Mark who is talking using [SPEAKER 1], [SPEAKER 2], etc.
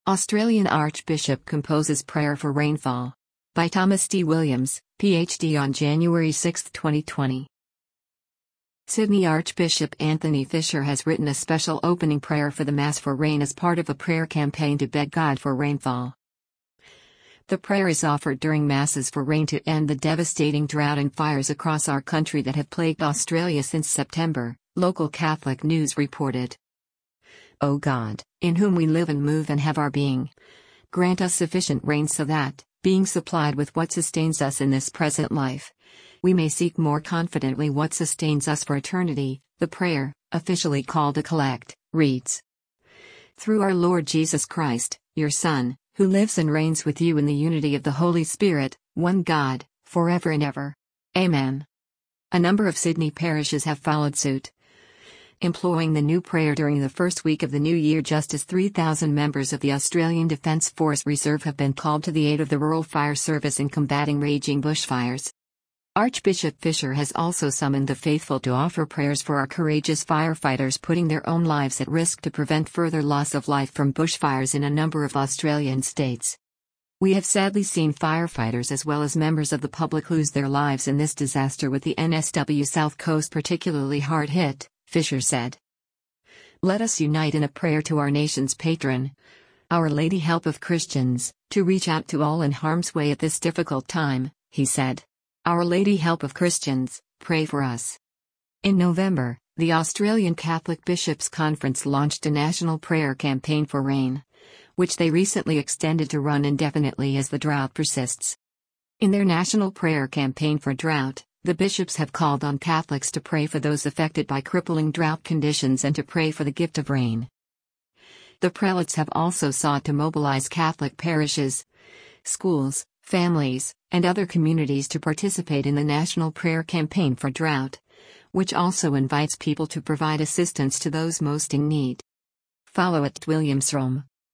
[SPEAKER 1] Australian Archbishop composes prayer for rainfall. By Thomas D. Williams, Ph.D. on January 6, 2020. Sydney Archbishop Anthony Fisher has written a special opening prayer for the Mass for rain as part of a prayer campaign to beg God for rainfall. The prayer is offered during Masses for rain to end the devastating drought and fires across our country that have plagued Australia since September, local Catholic news reported. O God, in whom we live and move and have our being, grant us sufficient rain so that, being supplied with what sustains us in this present life, we may seek more confidently what sustains us for eternity. The prayer, officially called a collect, reads: Through our Lord Jesus Christ, your Son, who lives and reigns with you in the unity of the Holy Spirit, one God, forever and ever. Amen. A number of Sydney parishes have followed suit, employing the new prayer during the first week of the new year, just as 3,000 members of the Australian Defence Force Reserve have been called to the aid of the Rural Fire Service in combating raging bushfires. Archbishop Fisher has also summoned the faithful to offer prayers for our courageous firefighters putting their own lives at risk to prevent further loss of life from bushfires in a number of Australian states. We have sadly seen firefighters as well as members of the public lose their lives in this disaster, with the NSW South Coast particularly hard hit, Fisher said. Let us unite in a prayer to our nation's patron, Our Lady Help of Christians, to reach out to all in harm's way at this difficult time, he said. Our Lady Help of Christians, pray for us. In November, the Australian Catholic Bishops' Conference launched a national prayer campaign for rain, which they recently extended to run indefinitely as the drought persists. In their national prayer campaign for drought, the bishops have called on Catholics to pray for those affected by crippling drought conditions and to pray for the gift of rain. The prelates have also sought to mobilize Catholic parishes, schools, families, and other communities to participate in the national prayer campaign for drought, which also invites people to provide assistance to those most in need. Follow @WilliamsRome.